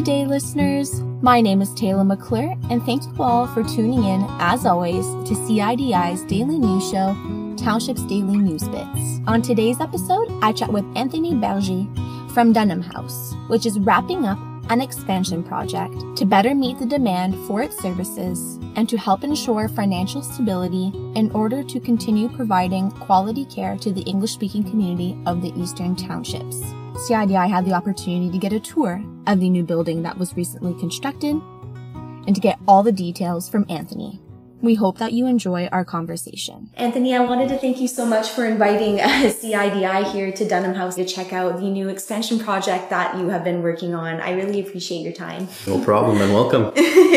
Good day, listeners. My name is Taylor McClure, and thank you all for tuning in, as always, to CIDI's daily news show, Township's Daily News Bits. On today's episode, I chat with Anthony Berger from Dunham House, which is wrapping up an expansion project to better meet the demand for its services and to help ensure financial stability in order to continue providing quality care to the English-speaking community of the Eastern Townships. CIDI had the opportunity to get a tour of the new building that was recently constructed and to get all the details from Anthony. We hope that you enjoy our conversation. Anthony, I wanted to thank you so much for inviting CIDI here to Dunham House to check out the new expansion project that you have been working on. I really appreciate your time. No problem, and welcome.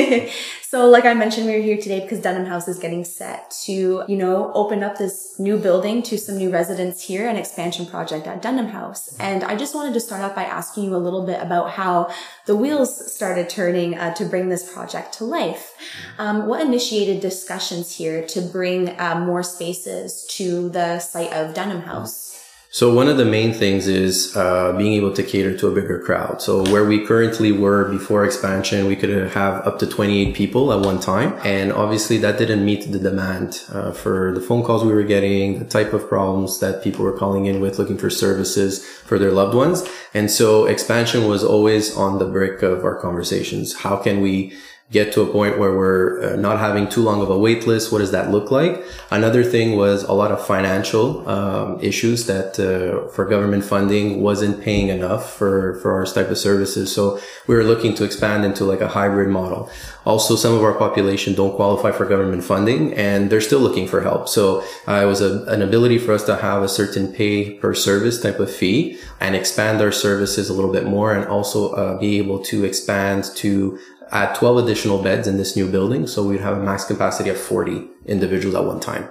So like I mentioned, we're here today because Dunham House is getting set to, open up this new building to some new residents here, an expansion project at Dunham House. And I just wanted to start off by asking you a little bit about how the wheels started turning to bring this project to life. What initiated discussions here to bring more spaces to the site of Dunham House? So one of the main things is being able to cater to a bigger crowd. So where we currently were before expansion, we could have up to 28 people at one time. And obviously that didn't meet the demand for the phone calls we were getting, the type of problems that people were calling in with, looking for services for their loved ones. And so expansion was always on the brick of our conversations. How can we get to a point where we're not having too long of a wait list? What does that look like? Another thing was a lot of financial issues that for government funding wasn't paying enough for our type of services. So we were looking to expand into like a hybrid model. Also, some of our population don't qualify for government funding and they're still looking for help. So it was an ability for us to have a certain pay per service type of fee and expand our services a little bit more, and also be able to expand to add 12 additional beds in this new building. So we'd have a max capacity of 40 individuals at one time.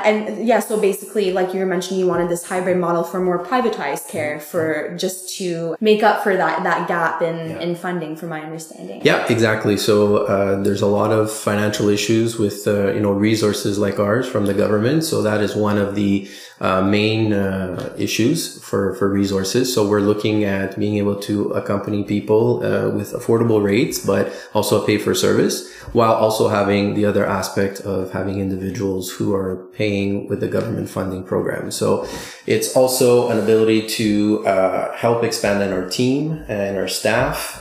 So basically, like you were mentioning, you wanted this hybrid model for more privatized care, for just to make up for that gap in funding, from my understanding. Yeah, exactly. So there's a lot of financial issues with resources like ours from the government. So that is one of the main issues for resources. So we're looking at being able to accompany people with affordable rates, but also pay for service, while also having the other aspect of having individuals who are paying with the government funding program. So it's also an ability to help expand on our team and our staff.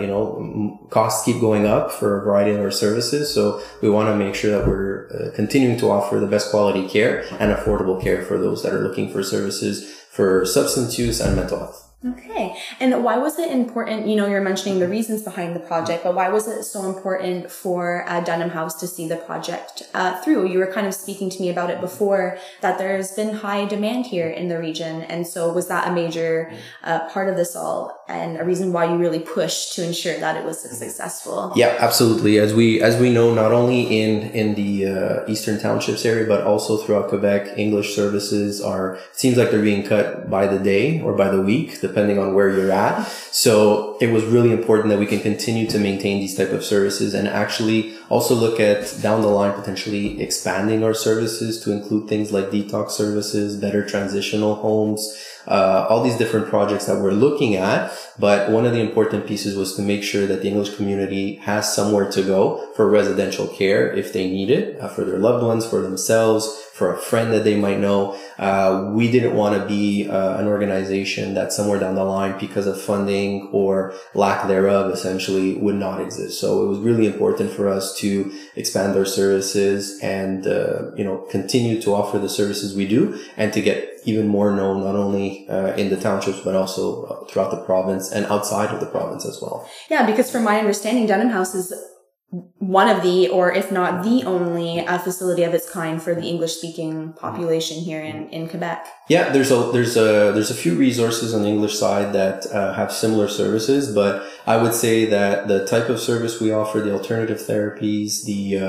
Costs keep going up for a variety of our services. So we want to make sure that we're continuing to offer the best quality care and affordable care for those that are looking for services for substance use and mental health. Okay. And why was it important, you're mentioning the reasons behind the project, but why was it so important for Dunham House to see the project through? You were kind of speaking to me about it before, that there's been high demand here in the region. And so was that a major part of this all, and a reason why you really pushed to ensure that it was successful? Yeah, absolutely. As we know, not only in the Eastern Townships area, but also throughout Quebec, English services seems like they're being cut by the day or by the week, depending on where you're at. So it was really important that we can continue to maintain these type of services and actually also look at down the line potentially expanding our services to include things like detox services, better transitional homes, all these different projects that we're looking at. But one of the important pieces was to make sure that the English community has somewhere to go for residential care if they need it, for their loved ones, for themselves, for a friend that they might know. We didn't want to be an organization that somewhere down the line, because of funding or lack thereof, essentially would not exist. So it was really important for us to expand our services and continue to offer the services we do, and to get even more known, not only in the townships, but also throughout the province and outside of the province as well. Yeah, because from my understanding, Dunham House is one of the, or if not the only facility of its kind for the English-speaking population here in Quebec. Yeah, there's a few resources on the English side that have similar services, but I would say that the type of service we offer, the alternative therapies, the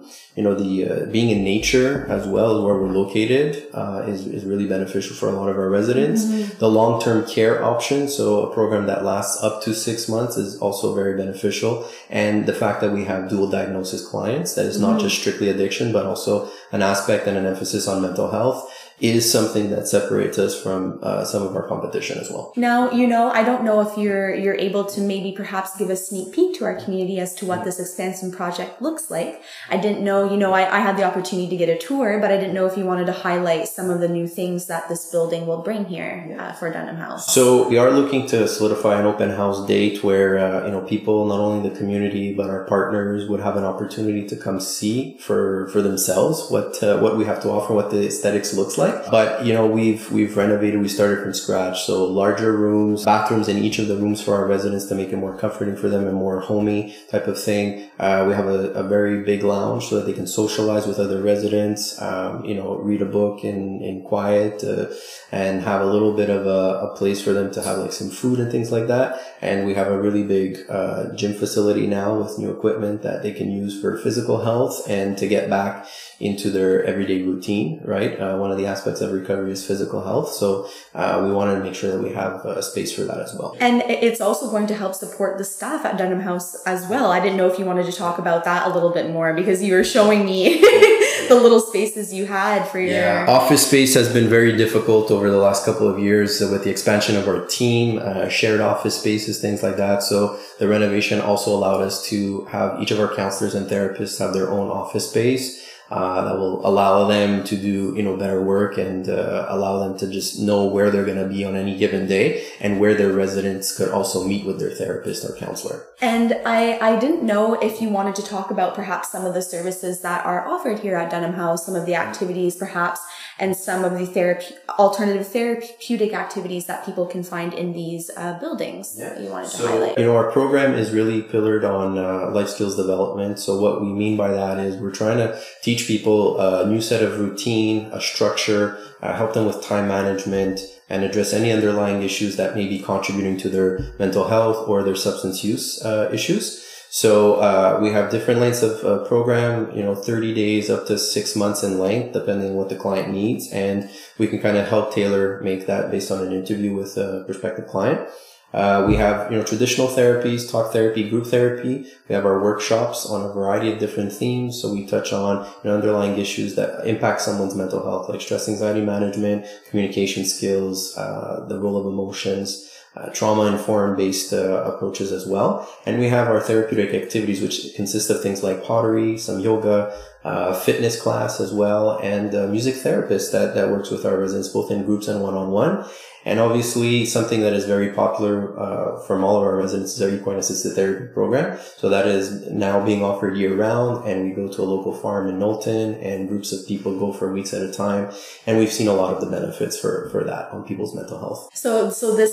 being in nature as well as where we're located, is really beneficial for a lot of our residents. Mm-hmm. The long-term care option, so a program that lasts up to 6 months, is also very beneficial. And the fact that we have dual diagnosis clients, that is not just strictly addiction, but also an aspect and an emphasis on mental health, is something that separates us from some of our competition as well. Now, I don't know if you're able to maybe perhaps give a sneak peek to our community as to what this expansion project looks like. I didn't know, I had the opportunity to get a tour, but I didn't know if you wanted to highlight some of the new things that this building will bring here for Dunham House. So we are looking to solidify an open house date where, people, not only the community, but our partners would have an opportunity to come see for themselves what we have to offer, what the aesthetics looks like. But, we've renovated, we started from scratch. So larger rooms, bathrooms in each of the rooms for our residents to make it more comforting for them and more homey type of thing. We have a very big lounge so that they can socialize with other residents, read a book in quiet, and have a little bit of a place for them to have like some food and things like that. And we have a really big, gym facility now with new equipment that they can use for physical health and to get back into their everyday routine, right? One of the aspects of recovery is physical health. So, we wanted to make sure that we have a space for that as well. And it's also going to help support the staff at Dunham House as well. I didn't know if you wanted to talk about that a little bit more because you were showing me the little spaces you had for your... Yeah, office space has been very difficult over the last couple of years with the expansion of our team, shared office spaces, things like that. So the renovation also allowed us to have each of our counselors and therapists have their own office space. That will allow them to do, better work and, allow them to just know where they're going to be on any given day and where their residents could also meet with their therapist or counselor. And I didn't know if you wanted to talk about perhaps some of the services that are offered here at Dunham House, some of the activities perhaps, and some of the alternative therapeutic activities that people can find in these buildings that you wanted to highlight. Our program is really pillared on life skills development. So what we mean by that is we're trying to teach people a new set of routine, a structure, help them with time management, and address any underlying issues that may be contributing to their mental health or their substance use issues. So we have different lengths of program, 30 days up to 6 months in length, depending on what the client needs. And we can kind of help tailor make that based on an interview with a prospective client. We have, traditional therapies, talk therapy, group therapy. We have our workshops on a variety of different themes. So we touch on underlying issues that impact someone's mental health, like stress anxiety management, communication skills, the role of emotions, trauma-informed based approaches as well. And we have our therapeutic activities, which consist of things like pottery, some yoga, fitness class as well, and music therapist that works with our residents both in groups and one-on-one. And obviously something that is very popular from all of our residents is our equine assisted therapy program. So that is now being offered year round, and we go to a local farm in Knowlton and groups of people go for weeks at a time. And we've seen a lot of the benefits for that on people's mental health. So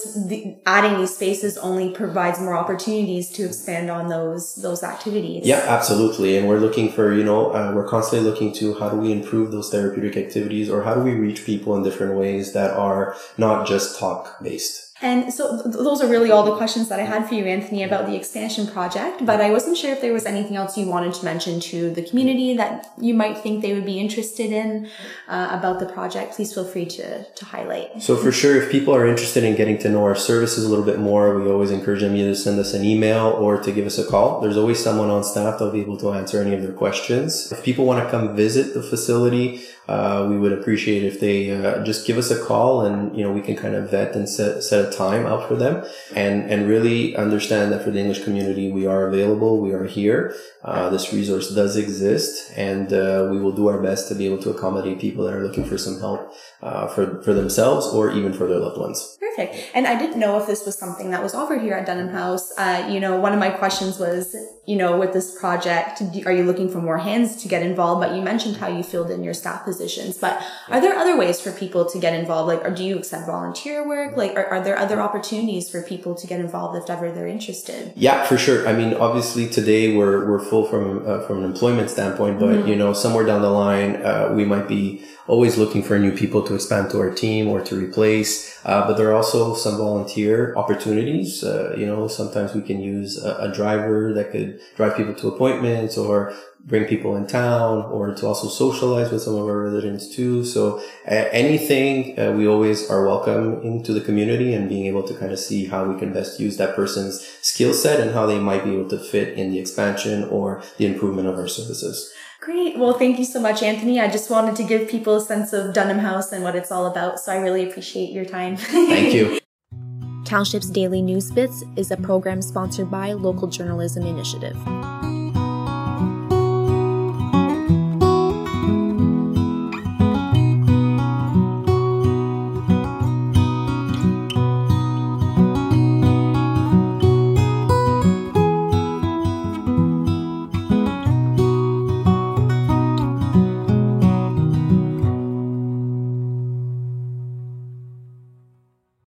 adding these spaces only provides more opportunities to expand on those activities. Yeah, absolutely. And we're looking for, we're constantly looking to how do we improve those therapeutic activities, or how do we reach people in different ways that are not just talk based. And so those are really all the questions that I had for you, Anthony, about the expansion project. But I wasn't sure if there was anything else you wanted to mention to the community that you might think they would be interested in about the project. Please feel free to highlight. So for sure, if people are interested in getting to know our services a little bit more, we always encourage them either to send us an email or to give us a call. There's always someone on staff that'll be able to answer any of their questions. If people want to come visit the facility, we would appreciate if they just give us a call, and we can kind of vet and set a time out for them, and really understand that for the English community we are available, we are here. This resource does exist, and we will do our best to be able to accommodate people that are looking for some help for themselves or even for their loved ones. Perfect. And I didn't know if this was something that was offered here at Dunham House. One of my questions was, with this project, are you looking for more hands to get involved? But you mentioned how you filled in your staff positions. But are there other ways for people to get involved? Or do you accept volunteer work? Are there other opportunities for people to get involved if ever they're interested? Yeah, for sure. I mean, obviously today we're full from an employment standpoint, but somewhere down the line, we might be always looking for new people to expand to our team or to replace. But there are also some volunteer opportunities. Sometimes we can use a driver that could drive people to appointments or bring people in town, or to also socialize with some of our residents too. So anything, we always are welcome into the community, and being able to kind of see how we can best use that person's skill set and how they might be able to fit in the expansion or the improvement of our services. Great. Well, thank you so much, Anthony. I just wanted to give people a sense of Dunham House and what it's all about, so I really appreciate your time. Thank you. Township's Daily News Bits is a program sponsored by Local Journalism Initiative.